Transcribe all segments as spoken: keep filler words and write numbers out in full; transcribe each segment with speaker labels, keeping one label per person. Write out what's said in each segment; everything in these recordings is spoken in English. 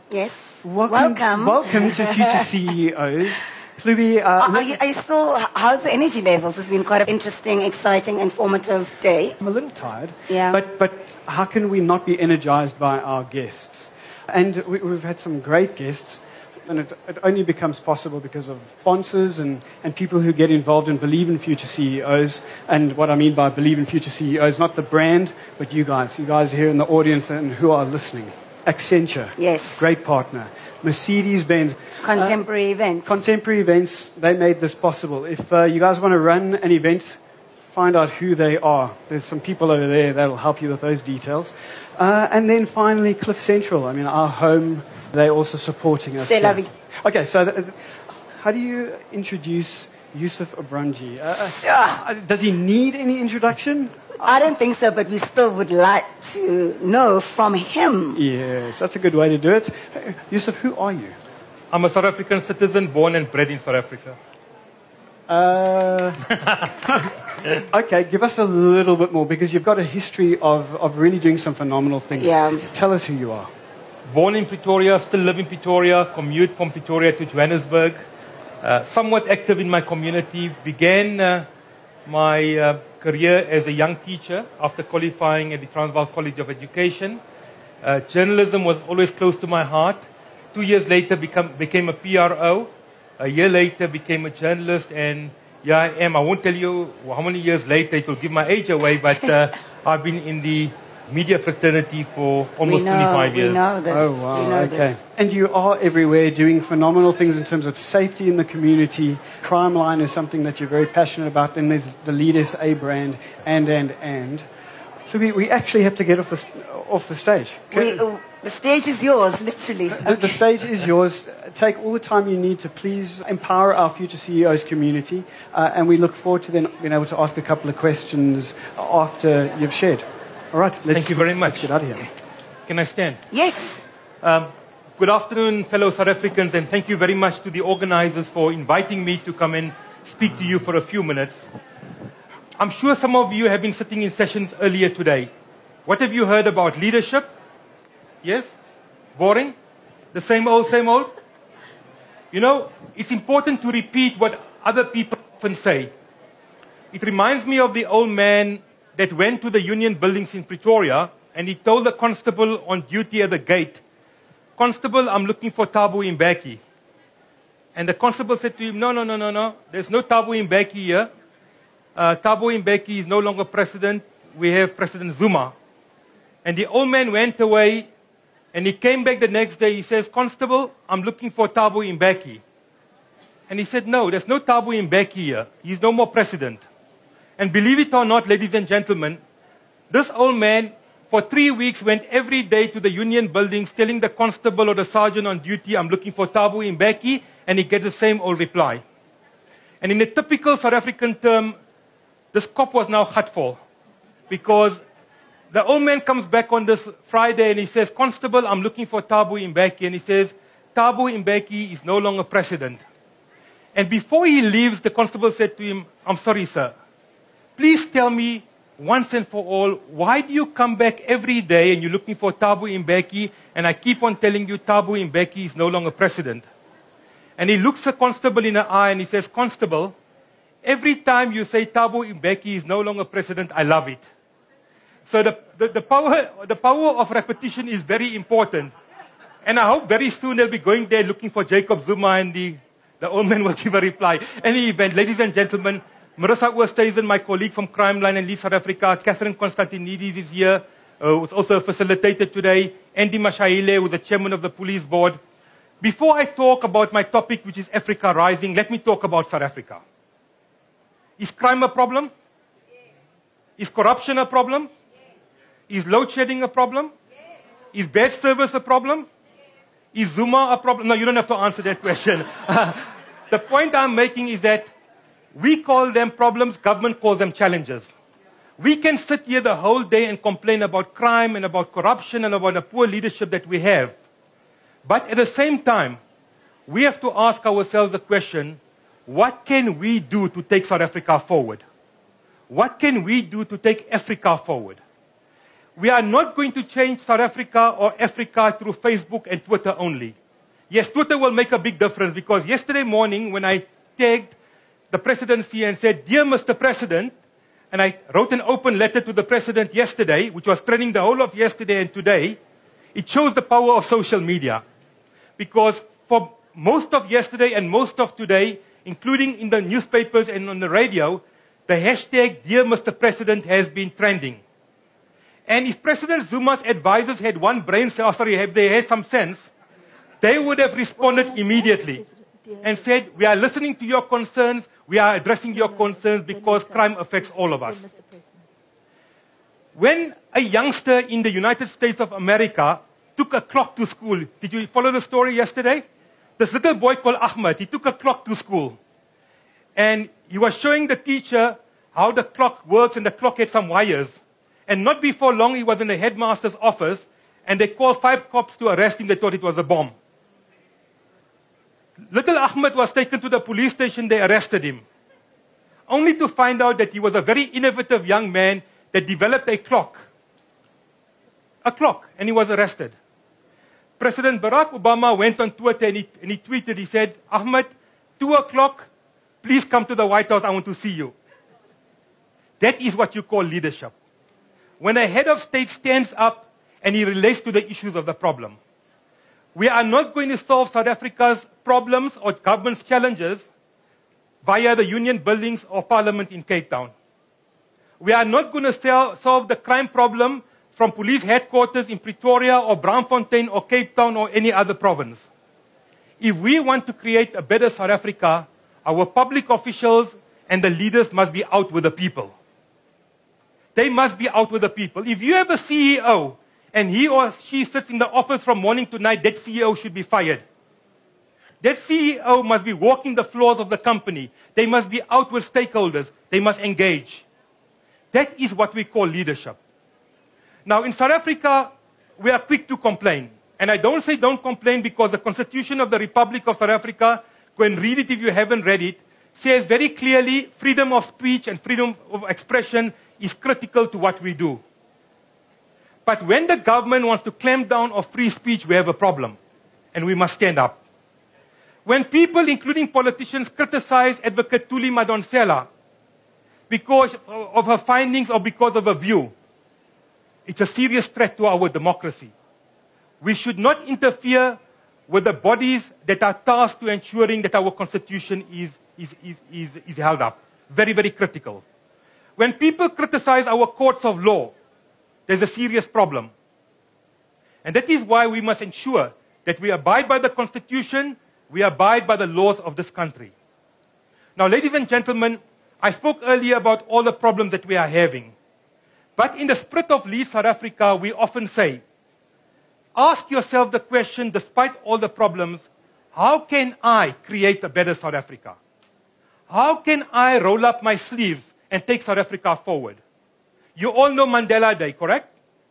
Speaker 1: Yes.
Speaker 2: Welcome.
Speaker 1: Welcome.
Speaker 2: Welcome to Future C E Os. Fluby, uh,
Speaker 1: Are you, are you still, how's the energy levels? It's been quite an interesting, exciting, informative day.
Speaker 2: I'm a little tired.
Speaker 1: Yeah.
Speaker 2: But, but how can we not be energized by our guests? And we, we've had some great guests. And it, it only becomes possible because of sponsors and, and people who get involved and believe in Future C E Os. And what I mean by believe in Future C E Os, not the brand, but you guys. You guys here in the audience and who are listening. Accenture.
Speaker 1: Yes.
Speaker 2: Great partner. Mercedes-Benz.
Speaker 1: Contemporary
Speaker 2: uh,
Speaker 1: events.
Speaker 2: Contemporary events, they made this possible. If uh, you guys want to run an event, find out who they are. There's some people over there that will help you with those details. Uh, and then finally, Cliff Central. I mean, our home, they're also supporting us.
Speaker 1: C'est la vie.
Speaker 2: Okay, so th- how do you introduce Yusuf Obranji? Uh,
Speaker 1: Yeah.
Speaker 2: uh, does he need any introduction?
Speaker 1: I don't think so, but we still would like to know from him.
Speaker 2: Yes, that's a good way to do it. Uh, Yusuf, who are you?
Speaker 3: I'm a South African citizen born and bred in South Africa.
Speaker 2: Uh, okay, give us a little bit more because you've got a history of, of really doing some phenomenal things.
Speaker 1: Yeah.
Speaker 2: Tell us who you are.
Speaker 3: Born in Pretoria, still live in Pretoria, commute from Pretoria to Johannesburg. Uh, somewhat active in my community. Began uh, my uh, career as a young teacher after qualifying at the Transvaal College of Education. Uh, journalism was always close to my heart. Two years later become, became a P R O. A year later became a journalist, and here I am. I won't tell you how many years later, it will give my age away, but uh, I've been in the media fraternity for almost
Speaker 1: we know,
Speaker 3: twenty-five years.
Speaker 1: We know this.
Speaker 2: Oh, wow,
Speaker 1: we know
Speaker 2: okay.
Speaker 1: this.
Speaker 2: And you are everywhere doing phenomenal things in terms of safety in the community. Crime Line is something that you're very passionate about. Then there's the Lead S A brand, and, and, and. So we, we actually have to get off the, off the stage.
Speaker 1: We, uh, the stage is yours, literally.
Speaker 2: The, the stage is yours. Take all the time you need to please empower our Future C E Os community. Uh, and we look forward to then being able to ask a couple of questions after you've shared. All right. Let's,
Speaker 3: Thank you very much.
Speaker 2: Let's get out of here.
Speaker 3: Can I stand?
Speaker 1: Yes.
Speaker 3: Um, good afternoon, fellow South Africans, and thank you very much to the organizers for inviting me to come and speak to you for a few minutes. I'm sure some of you have been sitting in sessions earlier today. What have you heard about leadership? Yes? Boring? The same old, same old? You know, it's important to repeat what other people often say. It reminds me of the old man that went to the union buildings in Pretoria, and he told the constable on duty at the gate, "Constable, I'm looking for Thabo Mbeki." And the constable said to him, no, no, no, no, no, there's no Thabo Mbeki here. Uh, Thabo Mbeki is no longer president. We have President Zuma. And the old man went away, and he came back the next day. He says, "Constable, I'm looking for Thabo Mbeki." And he said, no, there's no Thabo Mbeki here. He's no more president. And believe it or not, ladies and gentlemen, this old man for three weeks went every day to the union buildings telling the constable or the sergeant on duty, "I'm looking for Thabo Mbeki," and he gets the same old reply. And in a typical South African term, this cop was now hurtful, because the old man comes back on this Friday and he says, "Constable, I'm looking for Thabo Mbeki," and he says, "Thabo Mbeki is no longer president." And before he leaves, the constable said to him, "I'm sorry, sir. Please tell me once and for all, why do you come back every day and you're looking for Thabo Mbeki, and I keep on telling you Thabo Mbeki is no longer president?" And he looks the constable in the eye and he says, "Constable, every time you say Thabo Mbeki is no longer president, I love it." So the, the, the, power, the power of repetition is very important. And I hope very soon they'll be going there looking for Jacob Zuma, and the, the old man will give a reply. Any event, ladies and gentlemen, Marissa Oosthuizen, my colleague from Crime Line and Lead South Africa, Catherine Constantinidis is here, uh, who's also a facilitator today, Andy Mashahile, who's the chairman of the police board. Before I talk about my topic, which is Africa Rising, let me talk about South Africa. Is crime a problem? Yes. Is corruption a problem? Yes. Is load shedding a problem? Yes. Is bad service a problem? Yes. Is Zuma a problem? No, you don't have to answer that question. The point I'm making is that we call them problems, government calls them challenges. We can sit here the whole day and complain about crime and about corruption and about the poor leadership that we have. But at the same time, we have to ask ourselves the question, what can we do to take South Africa forward? What can we do to take Africa forward? we are not going to change South Africa or Africa through Facebook and Twitter only. Yes, Twitter will make a big difference because yesterday morning when I tagged the presidency and said, "Dear Mister President," and I wrote an open letter to the president yesterday, which was trending the whole of yesterday and today, it shows the power of social media. Because for most of yesterday and most of today, including in the newspapers and on the radio, the hashtag Dear Mister President has been trending. And if President Zuma's advisors had one brain cell, sorry, have they had some sense, they would have responded immediately and said, "We are listening to your concerns, we are addressing your concerns because crime affects all of us." When a youngster in the United States of America took a clock to school, did you follow the story yesterday? This little boy called Ahmed, he took a clock to school. And he was showing the teacher how the clock works, and the clock had some wires. And not before long, he was in the headmaster's office, and they called five cops to arrest him. They thought it was a bomb. Little Ahmed was taken to the police station. They arrested him, only to find out that he was a very innovative young man that developed a clock. A clock, and he was arrested. President Barack Obama went on Twitter and he, and he tweeted, he said, "Ahmed, two o'clock, please come to the White House, I want to see you." That is what you call leadership. When a head of state stands up and he relates to the issues of the problem. We are not going to solve South Africa's problems or government's challenges via the union buildings or parliament in Cape Town. We are not going to solve the crime problem from police headquarters in Pretoria or Braamfontein or Cape Town or any other province. If we want to create a better South Africa, our public officials and the leaders must be out with the people. They must be out with the people. If you have a C E O and he or she sits in the office from morning to night, that C E O should be fired. That C E O must be walking the floors of the company. They must be out with stakeholders. They must engage. That is what we call leadership. Now, in South Africa, we are quick to complain. And I don't say don't complain because the Constitution of the Republic of South Africa, go and read it if you haven't read it, says very clearly freedom of speech and freedom of expression is critical to what we do. But when the government wants to clamp down on free speech, we have a problem. And we must stand up. When people, including politicians, criticize Advocate Thuli Madonsela because of her findings or because of a view, it's a serious threat to our democracy. We should not interfere with the bodies that are tasked to ensuring that our constitution is, is, is, is, is held up. Very, very critical. When people criticize our courts of law, there's a serious problem. And that is why we must ensure that we abide by the Constitution, we abide by the laws of this country. Now, ladies and gentlemen, I spoke earlier about all the problems that we are having. But in the spirit of Lead South Africa, we often say, ask yourself the question, despite all the problems, how can I create a better South Africa? How can I roll up my sleeves and take South Africa forward? You all know Mandela Day, correct?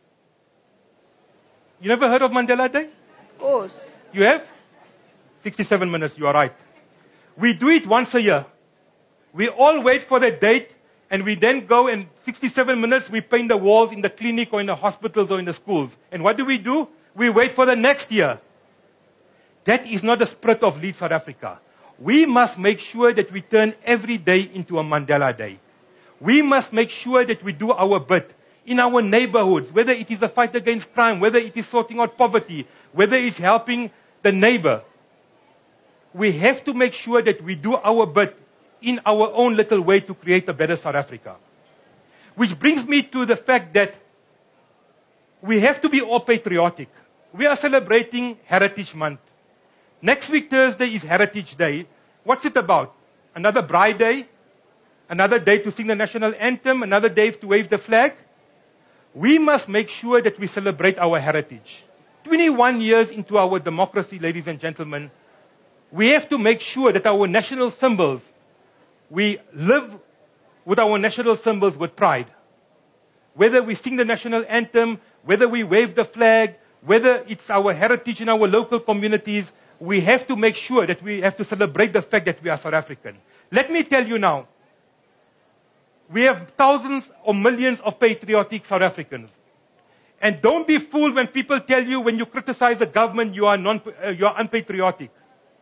Speaker 3: You never heard of Mandela Day?
Speaker 1: Of course.
Speaker 3: You have? sixty-seven minutes, you are right. We do it once a year. We all wait for the date, and we then go and sixty-seven minutes we paint the walls in the clinic or in the hospitals or in the schools. And what do we do? We wait for the next year. That is not the spirit of Lead South Africa. We must make sure that we turn every day into a Mandela Day. We must make sure that we do our bit in our neighborhoods, whether it is the fight against crime, whether it is sorting out poverty, whether it's helping the neighbor. We have to make sure that we do our bit in our own little way to create a better South Africa. Which brings me to the fact that we have to be all patriotic. We are celebrating Heritage Month. Next week, Thursday, is Heritage Day. What's it about? Another Braai Day? Another day to sing the national anthem? Another day to wave the flag? We must make sure that we celebrate our heritage. twenty-one years into our democracy, ladies and gentlemen, we have to make sure that our national symbols, we live with our national symbols with pride. Whether we sing the national anthem, whether we wave the flag, whether it's our heritage in our local communities, we have to make sure that we have to celebrate the fact that we are South African. Let me tell you now, we have thousands or millions of patriotic South Africans. And don't be fooled when people tell you when you criticize the government you are, non, uh, you are unpatriotic.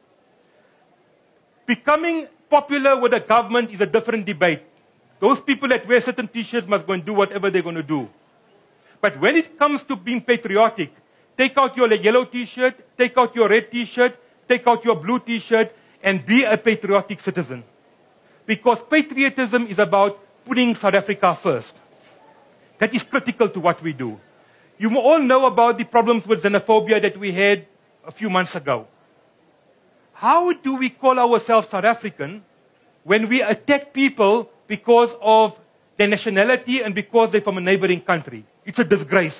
Speaker 3: Becoming popular with the government is a different debate. Those people that wear certain t-shirts must go and do whatever they're going to do. But when it comes to being patriotic, take out your yellow t-shirt, take out your red t-shirt, take out your blue t-shirt, and be a patriotic citizen. Because patriotism is about putting South Africa first. That is critical to what we do. You all know about the problems with xenophobia that we had a few months ago. How do we call ourselves South African when we attack people because of their nationality and because they're from a neighboring country? It's a disgrace.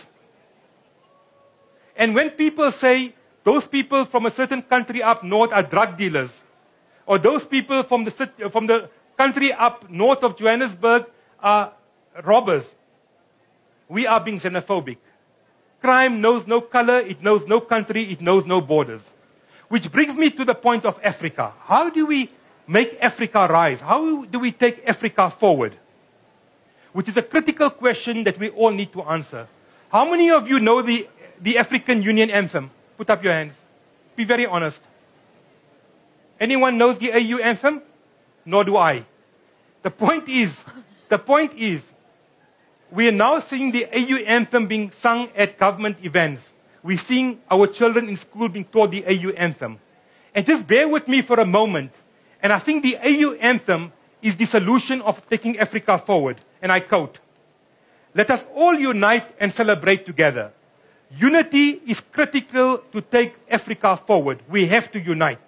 Speaker 3: And when people say those people from a certain country up north are drug dealers, or those people from the, city, from the country up north of Johannesburg are robbers, we are being xenophobic. Crime knows no color, it knows no country, it knows no borders. Which brings me to the point of Africa. How do we make Africa rise? How do we take Africa forward? Which is a critical question that we all need to answer. How many of you know the, the African Union anthem? Put up your hands. Be very honest. Anyone knows the A U anthem? Nor do I. The point is, the point is, we are now seeing the A U anthem being sung at government events. We're seeing our children in school being taught the A U anthem. And just bear with me for a moment. And I think the A U anthem is the solution of taking Africa forward. And I quote, "Let us all unite and celebrate together. Unity is critical to take Africa forward. We have to unite.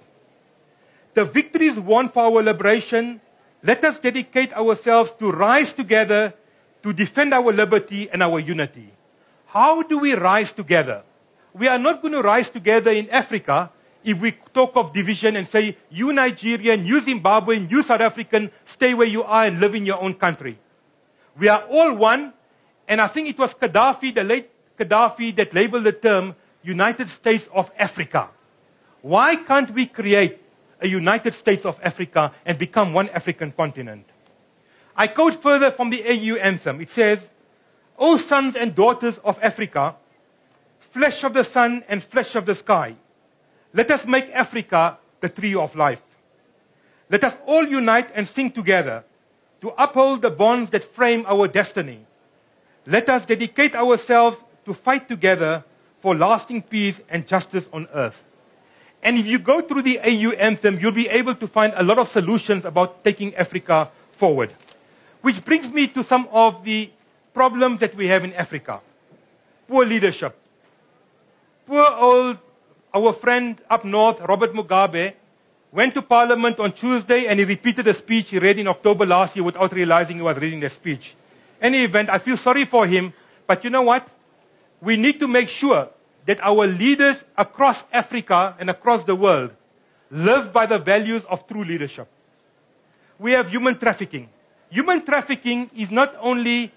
Speaker 3: The victories won for our liberation, let us dedicate ourselves to rise together to defend our liberty and our unity." How do we rise together? We are not going to rise together in Africa if we talk of division and say, you Nigerian, you Zimbabwean, you South African, stay where you are and live in your own country. We are all one, and I think it was Gaddafi, the late Gaddafi, that labeled the term United States of Africa. Why can't we create a United States of Africa and become one African continent? I quote further from the A U anthem. It says, "O sons and daughters of Africa, flesh of the sun and flesh of the sky, let us make Africa the tree of life. Let us all unite and sing together to uphold the bonds that frame our destiny. Let us dedicate ourselves to fight together for lasting peace and justice on earth." And if you go through the A U anthem, you'll be able to find a lot of solutions about taking Africa forward. Which brings me to some of the problems that we have in Africa. Poor leadership. Poor old, our friend up north, Robert Mugabe, went to Parliament on Tuesday and he repeated a speech he read in October last year without realizing he was reading the speech. Any event, I feel sorry for him, but you know what? We need to make sure that our leaders across Africa and across the world live by the values of true leadership. We have human trafficking. Human trafficking is not only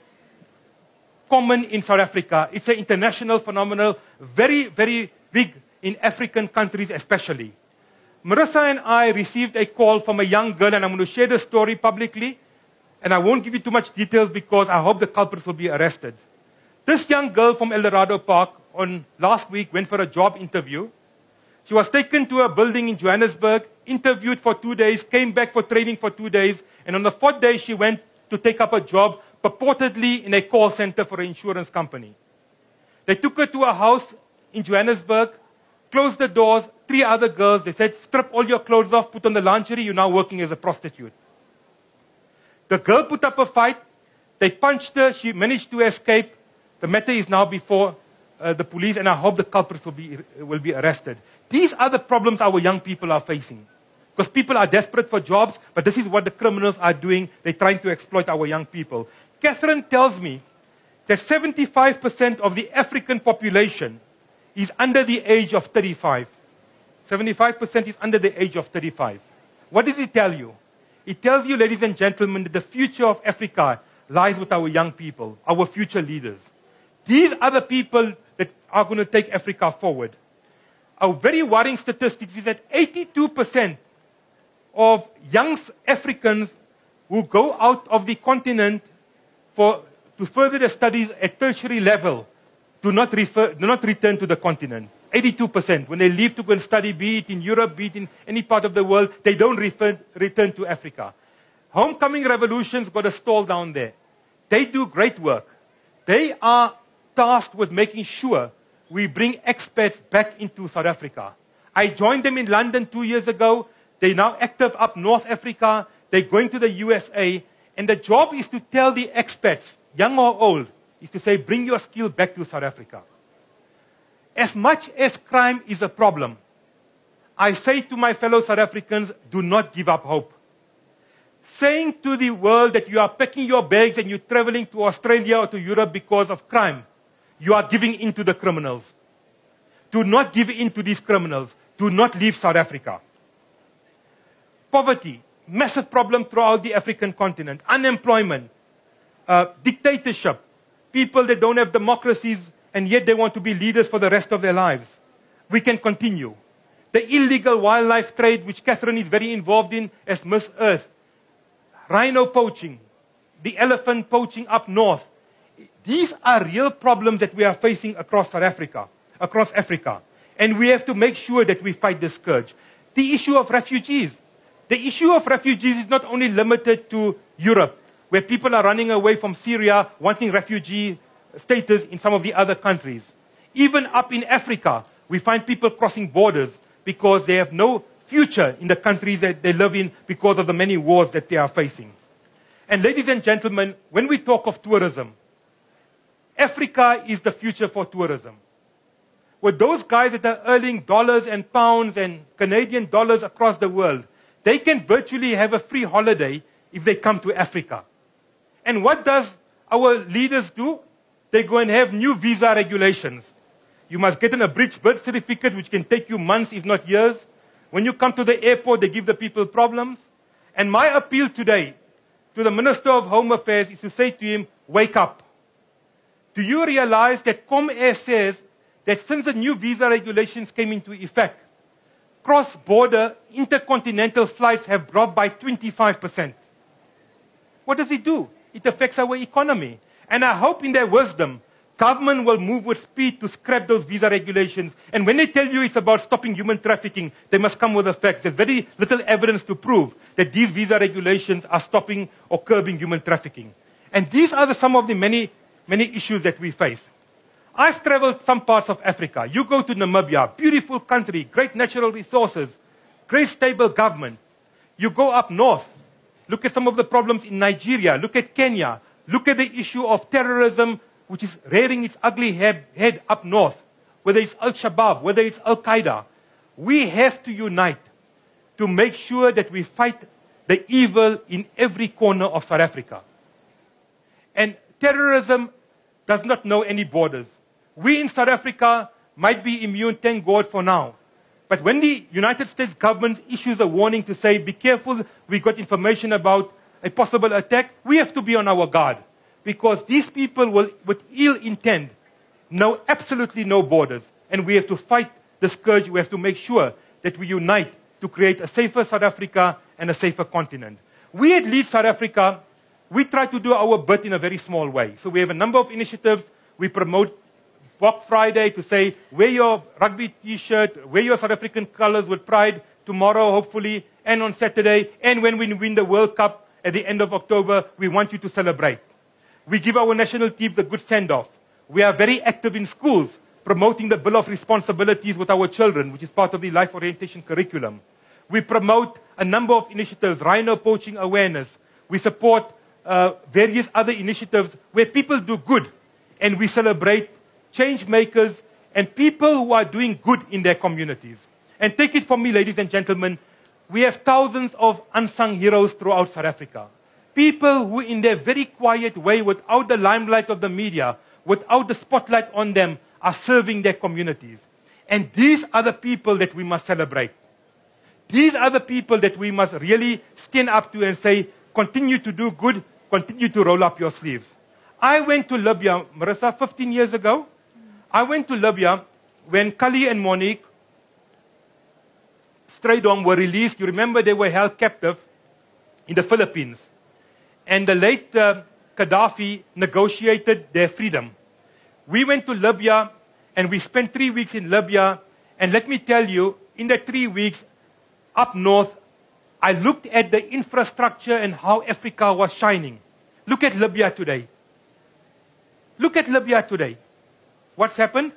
Speaker 3: common in South Africa, it's an international phenomenon, very, very big in African countries especially. Marissa and I received a call from a young girl, and I'm going to share the story publicly, and I won't give you too much details because I hope the culprits will be arrested. This young girl from El Dorado Park on last week went for a job interview. She was taken to a building in Johannesburg, interviewed for two days, came back for training for two days, and on the fourth day she went to take up a job, purportedly in a call center for an insurance company. They took her to a house in Johannesburg, closed the doors, three other girls, they said, strip all your clothes off, put on the lingerie, you're now working as a prostitute. The girl put up a fight, they punched her, she managed to escape. The matter is now before uh, the police, and I hope the culprits will be, will be arrested. These are the problems our young people are facing. Because people are desperate for jobs, but this is what the criminals are doing. They're trying to exploit our young people. Catherine tells me that seventy-five percent of the African population is under the age of thirty-five. seventy-five percent is under the age of thirty-five. What does it tell you? It tells you, ladies and gentlemen, that the future of Africa lies with our young people, our future leaders. These are the people that are going to take Africa forward. A very worrying statistic is that eighty-two percent of young Africans who go out of the continent for, to further their studies at tertiary level do not, refer, do not return to the continent. eighty-two percent. When they leave to go and study, be it in Europe, be it in any part of the world, they don't refer, return to Africa. Homecoming Revolution's got a stall down there. They do great work. They are tasked with making sure we bring expats back into South Africa. I joined them in London two years ago. They're now active up North Africa. They're going to the U S A. And the job is to tell the expats, young or old, is to say, bring your skill back to South Africa. As much as crime is a problem, I say to my fellow South Africans, do not give up hope. Saying to the world that you are packing your bags and you're traveling to Australia or to Europe because of crime, you are giving in to the criminals. Do not give in to these criminals. Do not leave South Africa. Poverty, massive problem throughout the African continent. Unemployment, uh, dictatorship, people that don't have democracies and yet they want to be leaders for the rest of their lives. We can continue. The illegal wildlife trade, which Catherine is very involved in as Miss Earth. Rhino poaching, the elephant poaching up north. These are real problems that we are facing across South Africa, across Africa. And we have to make sure that we fight this scourge. The issue of refugees. The issue of refugees is not only limited to Europe, where people are running away from Syria, wanting refugee status in some of the other countries. Even up in Africa, we find people crossing borders because they have no future in the countries that they live in because of the many wars that they are facing. And ladies and gentlemen, when we talk of tourism, Africa is the future for tourism. With those guys that are earning dollars and pounds and Canadian dollars across the world, they can virtually have a free holiday if they come to Africa. And what does our leaders do? They go and have new visa regulations. You must get an abridged birth certificate, which can take you months, if not years. When you come to the airport, they give the people problems. And my appeal today to the Minister of Home Affairs is to say to him, wake up. Do you realize that Comair says that since the new visa regulations came into effect, cross-border intercontinental flights have dropped by twenty-five percent. What does it do? It affects our economy. And I hope in their wisdom, government will move with speed to scrap those visa regulations. And when they tell you it's about stopping human trafficking, they must come with the facts. There's very little evidence to prove that these visa regulations are stopping or curbing human trafficking. And these are the, some of the many, many issues that we face. I've traveled some parts of Africa. You go to Namibia, beautiful country, great natural resources, great stable government. You go up north, look at some of the problems in Nigeria, look at Kenya, look at the issue of terrorism, which is rearing its ugly head, head up north, whether it's Al-Shabaab, whether it's Al-Qaeda. We have to unite to make sure that we fight the evil in every corner of South Africa. And terrorism does not know any borders. We in South Africa might be immune, thank God for now. But when the United States government issues a warning to say, be careful, we got information about a possible attack, we have to be on our guard. Because these people will, with ill intent, know absolutely no borders. And we have to fight the scourge. We have to make sure that we unite to create a safer South Africa and a safer continent. We at Lead South Africa, we try to do our bit in a very small way. So we have a number of initiatives. We promote Black Friday to say, wear your rugby t-shirt, wear your South African colors with pride tomorrow, hopefully, and on Saturday. And when we win the World Cup at the end of October, we want you to celebrate. We give our national teams a good send-off. We are very active in schools, promoting the Bill of Responsibilities with our children, which is part of the life orientation curriculum. We promote a number of initiatives, rhino poaching awareness. We support uh, various other initiatives where people do good, and we celebrate change makers and people who are doing good in their communities. And take it from me, ladies and gentlemen, we have thousands of unsung heroes throughout South Africa. People who in their very quiet way, without the limelight of the media, without the spotlight on them, are serving their communities. And these are the people that we must celebrate. These are the people that we must really stand up to and say, continue to do good, continue to roll up your sleeves. I went to Libya, Marissa, fifteen years ago. I went to Libya when Kali and Monique Strydom were released. You remember they were held captive in the Philippines. And the late uh, Gaddafi negotiated their freedom. We went to Libya, and we spent three weeks in Libya, and let me tell you, in the three weeks up north, I looked at the infrastructure and how Africa was shining. Look at Libya today. Look at Libya today. What's happened?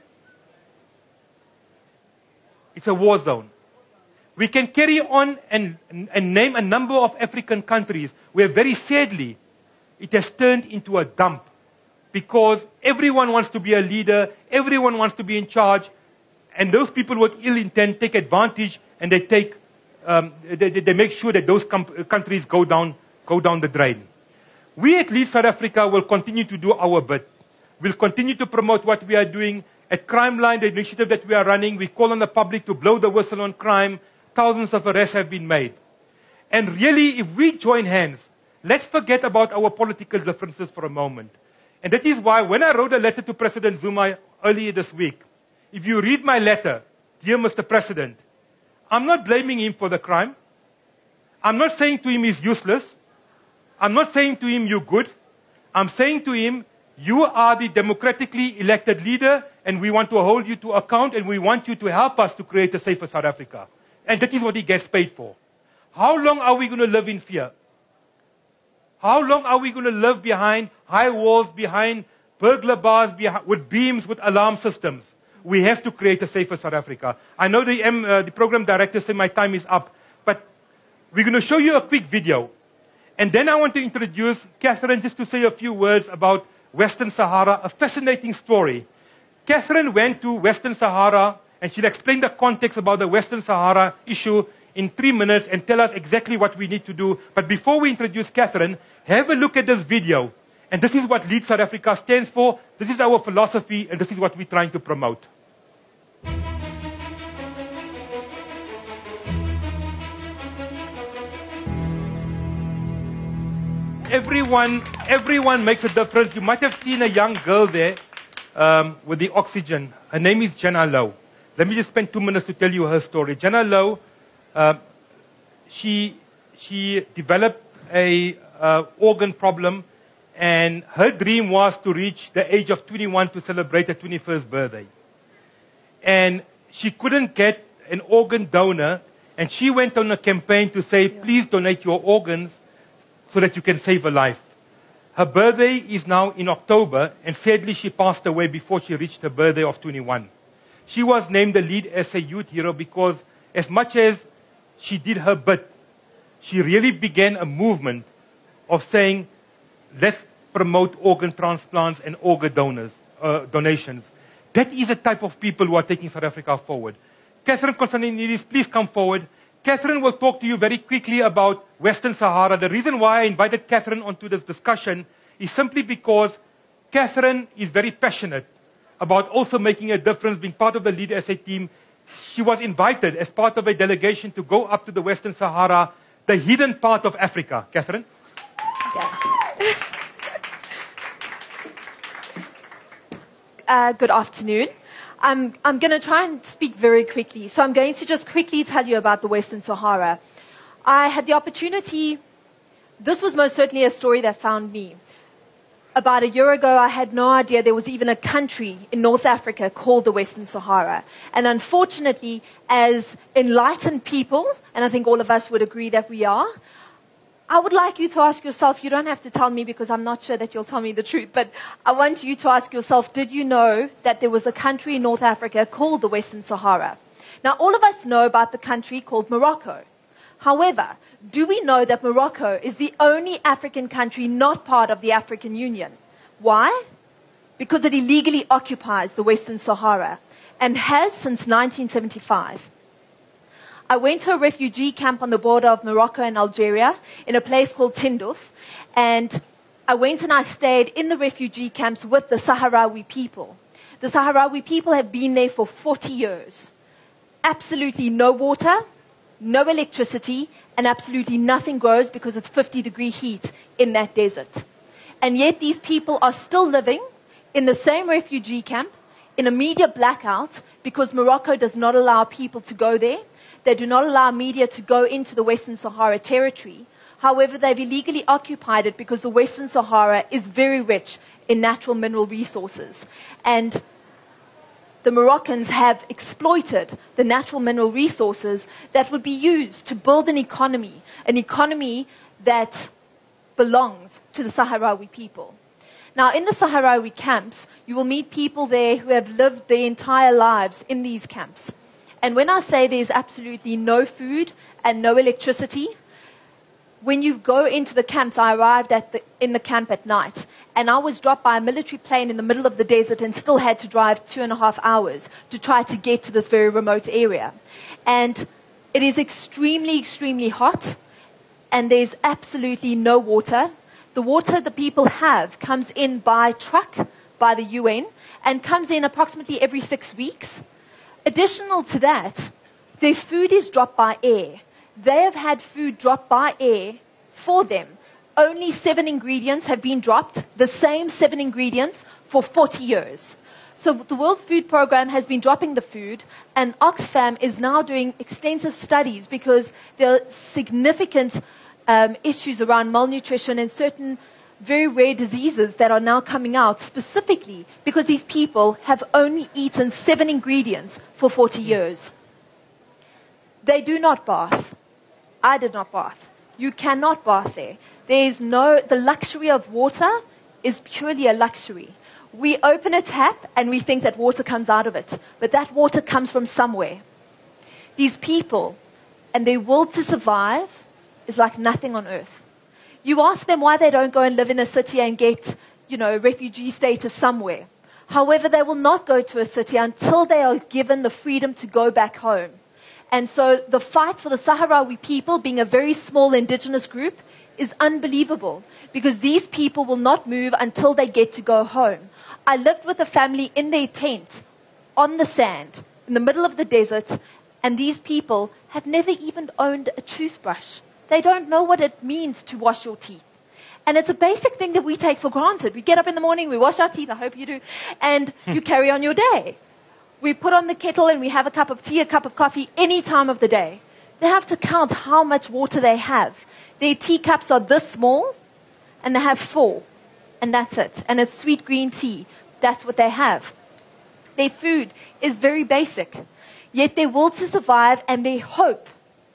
Speaker 3: It's a war zone. We can carry on and, and name a number of African countries where very sadly it has turned into a dump because everyone wants to be a leader, everyone wants to be in charge, and those people with ill intent take advantage and they take, um, they, they make sure that those com- countries go down, go down the drain. We at Lead South Africa will continue to do our bit. We'll continue to promote what we are doing. At Crime Line, the initiative that we are running, we call on the public to blow the whistle on crime. Thousands of arrests have been made. And really, if we join hands, let's forget about our political differences for a moment. And that is why when I wrote a letter to President Zuma earlier this week, if you read my letter, dear Mister President, I'm not blaming him for the crime. I'm not saying to him he's useless. I'm not saying to him you're good. I'm saying to him, you are the democratically elected leader, and we want to hold you to account, and we want you to help us to create a safer South Africa. And that is what he gets paid for. How long are we going to live in fear? How long are we going to live behind high walls, behind burglar bars, behind, with beams, with alarm systems? We have to create a safer South Africa. I know the, um, uh, the program director said my time is up, but we're going to show you a quick video. And then I want to introduce Catherine just to say a few words about Western Sahara, a fascinating story. Catherine went to Western Sahara and she'll explain the context about the Western Sahara issue in three minutes and tell us exactly what we need to do. But before we introduce Catherine, have a look at this video. And this is what Lead South Africa stands for. This is our philosophy, and this is what we're trying to promote. Everyone, everyone makes a difference. You might have seen a young girl there um, with the oxygen. Her name is Jenna Lowe. Let me just spend two minutes to tell you her story. Jenna Lowe, uh, she she developed a uh, organ problem, and her dream was to reach the age of twenty-one to celebrate her twenty-first birthday. And she couldn't get an organ donor, and she went on a campaign to say, please donate your organs so that you can save a life. Her birthday is now in October, and sadly she passed away before she reached her birthday of twenty-one. She was named the Lead S A Youth Hero because as much as she did her bit, she really began a movement of saying, let's promote organ transplants and organ donors, uh, donations. That is the type of people who are taking South Africa forward. Catherine Constantinidis, please come forward. Catherine will talk to you very quickly about Western Sahara. The reason why I invited Catherine onto this discussion is simply because Catherine is very passionate about also making a difference, being part of the Lead S A team. She was invited as part of a delegation to go up to the Western Sahara, the hidden part of Africa. Catherine?
Speaker 4: Yeah. Uh, good afternoon. I'm, I'm going to try and speak very quickly. So I'm going to just quickly tell you about the Western Sahara. I had the opportunity, this was most certainly a story that found me. About a year ago, I had no idea there was even a country in North Africa called the Western Sahara. And unfortunately, as enlightened people, and I think all of us would agree that we are, I would like you to ask yourself, you don't have to tell me because I'm not sure that you'll tell me the truth, but I want you to ask yourself, did you know that there was a country in North Africa called the Western Sahara? Now, all of us know about the country called Morocco. However, do we know that Morocco is the only African country not part of the African Union? Why? Because it illegally occupies the Western Sahara and has since nineteen seventy-five. I went to a refugee camp on the border of Morocco and Algeria in a place called Tindouf, and I went and I stayed in the refugee camps with the Sahrawi people. The Sahrawi people have been there for forty years. Absolutely no water, no electricity, and absolutely nothing grows because it's fifty degree heat in that desert. And yet these people are still living in the same refugee camp in a media blackout because Morocco does not allow people to go there. They do not allow media to go into the Western Sahara territory However, they've illegally occupied it because the Western Sahara is very rich in natural mineral resources. And the Moroccans have exploited the natural mineral resources that would be used to build an economy, an economy that belongs to the Sahrawi people. Now, in the Sahrawi camps, you will meet people there who have lived their entire lives in these camps. And when I say there's absolutely no food and no electricity, when you go into the camps, I arrived at the, in the camp at night, and I was dropped by a military plane in the middle of the desert and still had to drive two and a half hours to try to get to this very remote area. And it is extremely, extremely hot, and there's absolutely no water. The water the people have comes in by truck, by the U N, and comes in approximately every six weeks. Additional to that, their food is dropped by air. They have had food dropped by air for them. Only seven ingredients have been dropped, the same seven ingredients, for forty years. So the World Food Programme has been dropping the food, and Oxfam is now doing extensive studies because there are significant um, issues around malnutrition and certain very rare diseases that are now coming out specifically because these people have only eaten seven ingredients for forty years. They do not bath. I did not bath. You cannot bath there. There is no, the luxury of water is purely a luxury. We open a tap and we think that water comes out of it, but that water comes from somewhere. These people and their will to survive is like nothing on earth. You ask them why they don't go and live in a city and get, you know, refugee status somewhere. However, they will not go to a city until they are given the freedom to go back home. And so the fight for the Sahrawi people, being a very small indigenous group, is unbelievable because these people will not move until they get to go home. I lived with a family in their tent on the sand in the middle of the desert, and these people have never even owned a toothbrush. They don't know what it means to wash your teeth. And it's a basic thing that we take for granted. We get up in the morning, we wash our teeth, I hope you do, and you carry on your day. We put on the kettle and we have a cup of tea, a cup of coffee, any time of the day. They have to count how much water they have. Their teacups are this small, and they have four, and that's it. And it's sweet green tea. That's what they have. Their food is very basic, yet their will to survive and their hope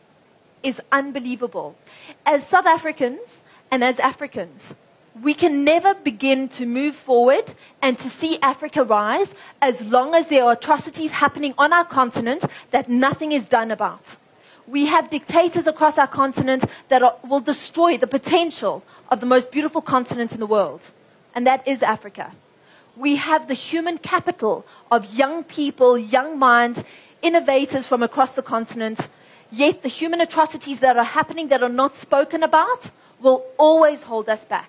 Speaker 4: is unbelievable. As South Africans and as Africans, we can never begin to move forward and to see Africa rise as long as there are atrocities happening on our continent that nothing is done about. We have dictators across our continent that are, will destroy the potential of the most beautiful continent in the world, and that is Africa. We have the human capital of young people, young minds, innovators from across the continent, yet the human atrocities that are happening that are not spoken about will always hold us back.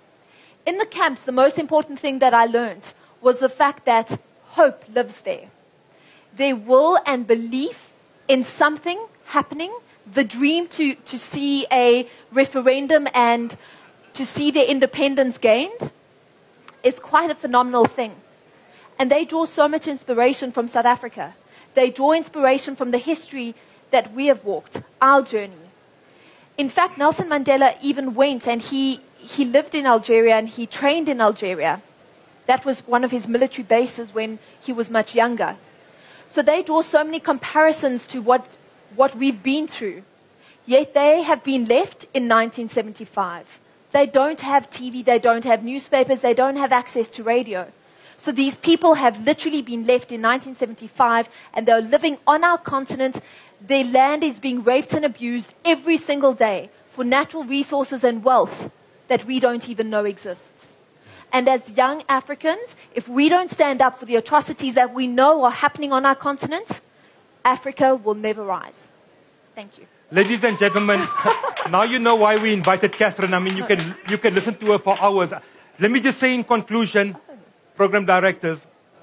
Speaker 4: In the camps, the most important thing that I learned was the fact that hope lives there. Their will and belief in something happening, the dream to, to see a referendum and to see their independence gained, is quite a phenomenal thing. And they draw so much inspiration from South Africa. They draw inspiration from the history that we have walked, our journey. In fact, Nelson Mandela even went and he, he lived in Algeria and he trained in Algeria. That was one of his military bases when he was much younger. So they draw so many comparisons to what, what we've been through. Yet they have been left in nineteen seventy-five. They don't have T V, they don't have newspapers, they don't have access to radio. So these people have literally been left in nineteen seventy-five and they're living on our continent. Their land is being raped and abused every single day for natural resources and wealth that we don't even know exists. And as young Africans, if we don't stand up for the atrocities that we know are happening on our continent, Africa will never rise. Thank you.
Speaker 3: Ladies and gentlemen, now you know why we invited Catherine. I mean, you can, you can listen to her for hours. Let me just say in conclusion, program directors,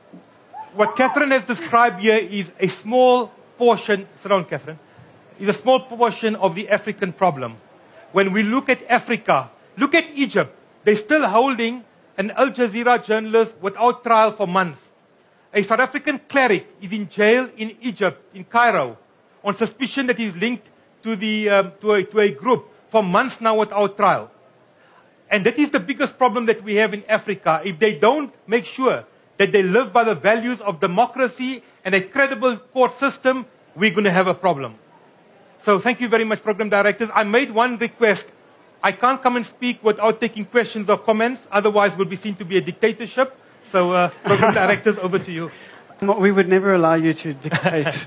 Speaker 3: what Catherine has described here is a small portion, sit down, Catherine, is a small portion of the African problem. When we look at Africa, look at Egypt. They're still holding an Al Jazeera journalist without trial for months. A South African cleric is in jail in Egypt, in Cairo, on suspicion that he's linked to, the, um, to, a, to a group for months now without trial. And that is the biggest problem that we have in Africa. If they don't make sure that they live by the values of democracy and a credible court system, we're going to have a problem. So thank you very much, program directors. I made one request. I can't come and speak without taking questions or comments. Otherwise, we'll be seen to be a dictatorship. So, uh, program directors, over to you.
Speaker 2: We would never allow you to dictate.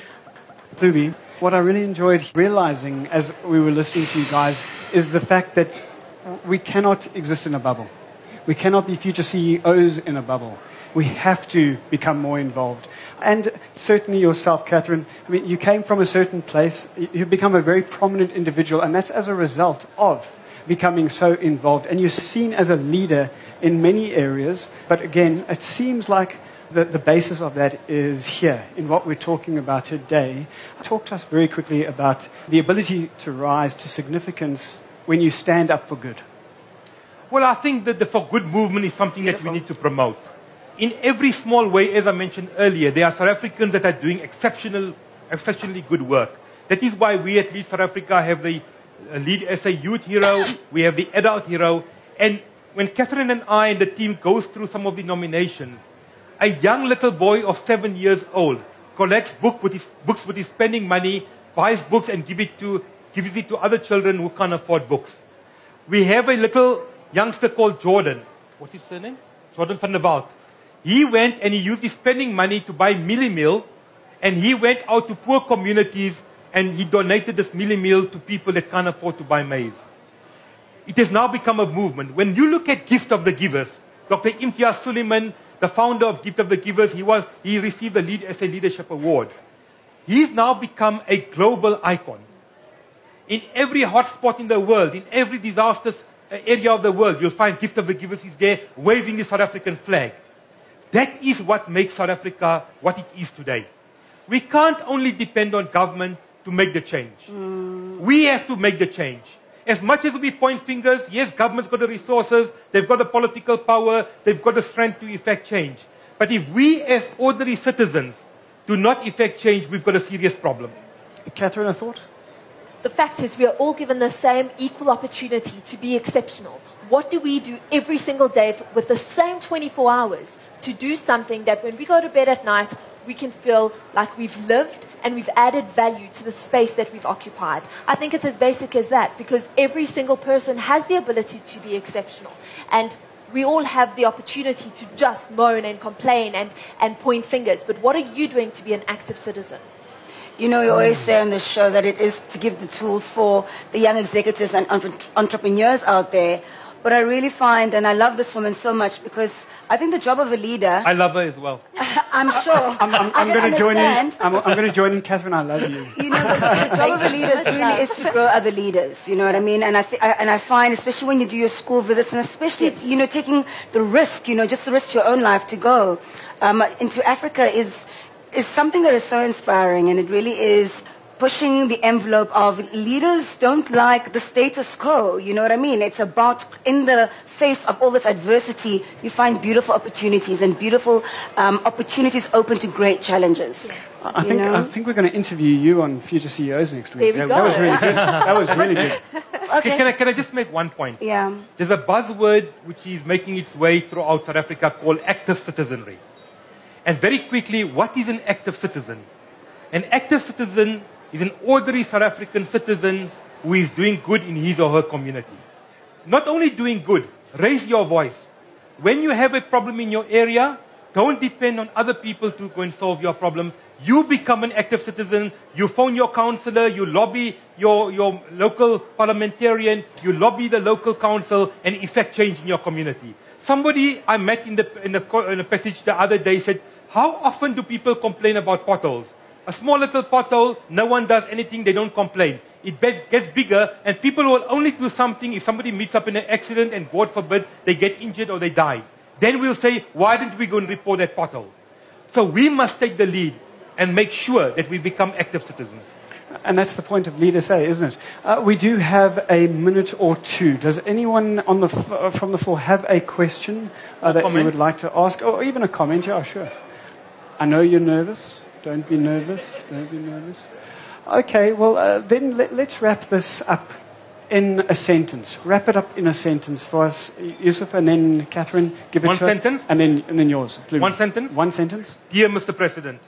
Speaker 2: Ruby, what I really enjoyed realizing as we were listening to you guys is the fact that we cannot exist in a bubble. We cannot be future C E Os in a bubble. We have to become more involved. And certainly yourself, Catherine, I mean, you came from a certain place. You've become a very prominent individual, and that's as a result of becoming so involved. And you're seen as a leader in many areas. But again, it seems like the, the basis of that is here in what we're talking about today. Talk to us very quickly about the ability to rise to significance when you stand up for good.
Speaker 3: Well, I think that the For Good movement is something Beautiful. that we need to promote. In every small way, as I mentioned earlier, there are South Africans that are doing exceptional, exceptionally good work. That is why we at Lead South Africa have the uh, Lead S A Youth Hero, we have the Adult Hero, and when Catherine and I and the team goes through some of the nominations, a young little boy of seven years old collects book with his, books with his spending money, buys books and give it to, gives it to other children who can't afford books. We have a little youngster called Jordan. What's his surname? Jordan van der Walt. He went and he used his spending money to buy Millie Meal, and he went out to poor communities and he donated this Millie Meal to people that can't afford to buy maize. It has now become a movement. When you look at Gift of the Givers, Doctor Imtiaz Suleiman, the founder of Gift of the Givers, he was he received the Lead S A Leadership Award. He's now become a global icon. In every hotspot in the world, in every disastrous area of the world, you'll find Gift of the Givers is there waving the South African flag. That is what makes South Africa what it is today. We can't only depend on government to make the change. Mm. We have to make the change. As much as we point fingers, yes, government's got the resources, they've got the political power, they've got the strength to effect change. But if we as ordinary citizens do not effect change, we've got a serious problem.
Speaker 2: Catherine, a thought?
Speaker 4: The fact is we are all given the same equal opportunity to be exceptional. What do we do every single day with the same twenty-four hours to do something that when we go to bed at night, we can feel like we've lived and we've added value to the space that we've occupied? I think it's as basic as that, because every single person has the ability to be exceptional. And we all have the opportunity to just moan and complain and, and point fingers. But what are you doing to be an active citizen?
Speaker 1: You know, we always say on the show that it is to give the tools for the young executives and entre- entrepreneurs out there. But I really find, and I love this woman so much, because I think the job of a leader...
Speaker 3: I love her as well.
Speaker 1: I'm sure.
Speaker 2: I'm, I'm, I'm going to join in. I'm, I'm going to join in, Catherine. I love you.
Speaker 1: You know, the, the job of a leader really is to grow other leaders. You know what I mean? And I, th- I and I find, especially when you do your school visits, and especially you know taking the risk, you know, just the risk to your own life to go um, into Africa is is something that is so inspiring, and it really is pushing the envelope of leaders don't like the status quo, you know what I mean? It's about, in the face of all this adversity, you find beautiful opportunities, and beautiful um, opportunities open to great challenges.
Speaker 4: Yeah.
Speaker 2: I think
Speaker 1: know?
Speaker 2: I think we're going to interview you on Future C E Os next week.
Speaker 4: There we
Speaker 2: that,
Speaker 4: go.
Speaker 2: that was really good. That was really good.
Speaker 1: Okay.
Speaker 3: Can I, can I just make one point?
Speaker 1: Yeah.
Speaker 3: There's a buzzword which is making its way throughout South Africa called active citizenry. And very quickly, what is an active citizen? An active citizen is an ordinary South African citizen who is doing good in his or her community. Not only doing good, raise your voice. When you have a problem in your area, don't depend on other people to go and solve your problems. You become an active citizen. You phone your councillor, you lobby your, your local parliamentarian, you lobby the local council, and effect change in your community. Somebody I met in the, in the, in the passage the other day said, how often do people complain about potholes? A small little pothole, no one does anything, they don't complain. It gets bigger, and people will only do something if somebody meets up in an accident and, God forbid, they get injured or they die. Then we'll say, why didn't we go and report that pothole? So we must take the lead and make sure that we become active citizens.
Speaker 2: And that's the point of Lead S A, isn't it? Uh, we do have a minute or two. Does anyone on the f- uh, from the floor have a question uh, that
Speaker 3: comment?
Speaker 2: you would like to ask? Or even a comment? Yeah, sure. I know you're nervous. Don't be nervous. Don't be nervous. Okay, well, uh, then let, let's wrap this up in a sentence. Wrap it up in a sentence for us, Yusuf, and then Catherine, give it
Speaker 3: One
Speaker 2: to us.
Speaker 3: sentence?
Speaker 2: And then, and then yours. Blumi.
Speaker 3: One sentence?
Speaker 2: One sentence?
Speaker 3: Dear Mister President.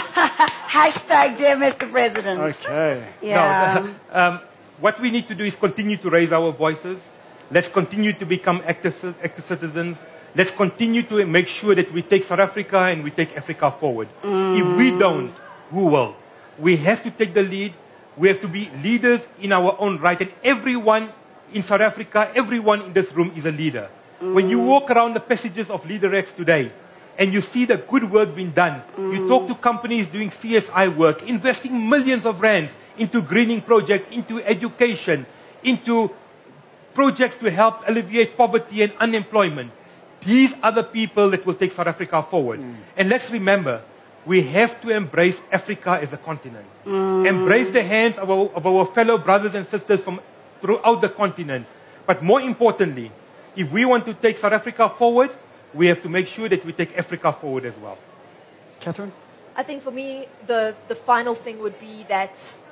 Speaker 1: Hashtag dear Mister President.
Speaker 2: Okay.
Speaker 1: Yeah.
Speaker 3: No, um, what we need to do is continue to raise our voices. Let's continue to become active, active citizens. Let's continue to make sure that we take South Africa and we take Africa forward. Mm. If we don't, who will? We have to take the lead. We have to be leaders in our own right. And everyone in South Africa, everyone in this room is a leader. Mm. When you walk around the passages of LeaderX today, and you see the good work being done, mm. you talk to companies doing C S I work, investing millions of rands into greening projects, into education, into projects to help alleviate poverty and unemployment. These are the people that will take South Africa forward. Mm. And let's remember, we have to embrace Africa as a continent. Mm. Embrace the hands of our, of our fellow brothers and sisters from throughout the continent. But more importantly, if we want to take South Africa forward, we have to make sure that we take Africa forward as well.
Speaker 2: Catherine?
Speaker 4: I think for me, the, the final thing would be that,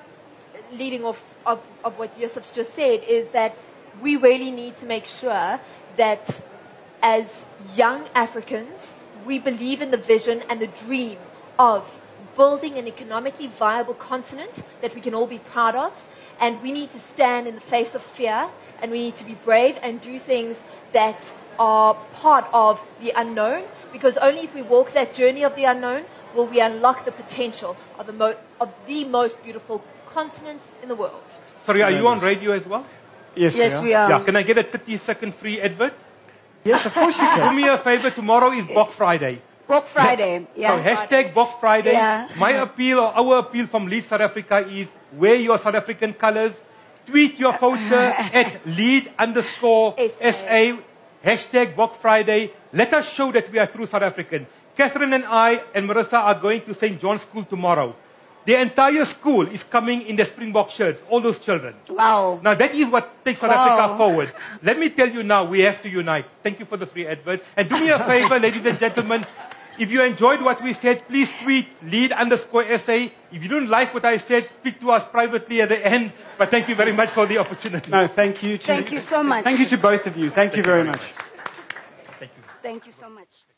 Speaker 4: leading off of, of what Yusuf's just said, is that we really need to make sure that as young Africans, we believe in the vision and the dream of building an economically viable continent that we can all be proud of. And we need to stand in the face of fear, and we need to be brave and do things that are part of the unknown, because only if we walk that journey of the unknown will we unlock the potential of, the mo- of the most beautiful continent in the world.
Speaker 3: Sorry, are you on radio as well?
Speaker 2: Yes,
Speaker 1: yes,
Speaker 2: we
Speaker 1: we
Speaker 2: are.
Speaker 1: are.
Speaker 3: Yeah, can I get a thirty second free advert?
Speaker 2: Yes, of course you can.
Speaker 3: Do me a favor, tomorrow is Bok Friday.
Speaker 1: Bok Friday. Yeah.
Speaker 3: So hashtag Bok Friday.
Speaker 1: Yeah.
Speaker 3: My appeal, or our appeal from Lead South Africa is wear your South African colors, tweet your photo at lead underscore S A, hashtag Bok Friday. Let us show that we are true South African. Catherine and I and Marissa are going to Saint John's School tomorrow. The entire school is coming in their Springbok shirts, all those children.
Speaker 1: Wow.
Speaker 3: Now that is what takes South
Speaker 1: Wow.
Speaker 3: Africa forward. Let me tell you now, we have to unite. Thank you for the free advert. And do me a favor, ladies and gentlemen, if you enjoyed what we said, please tweet lead underscore S A. If you don't like what I said, speak to us privately at the end. But thank you very much for the opportunity.
Speaker 2: No, thank you. To,
Speaker 1: Thank you so much.
Speaker 2: Thank you to both of you. Thank,
Speaker 3: Thank
Speaker 2: you
Speaker 3: you
Speaker 2: very
Speaker 3: very
Speaker 2: much.
Speaker 3: much. Thank you.
Speaker 1: Thank you so much.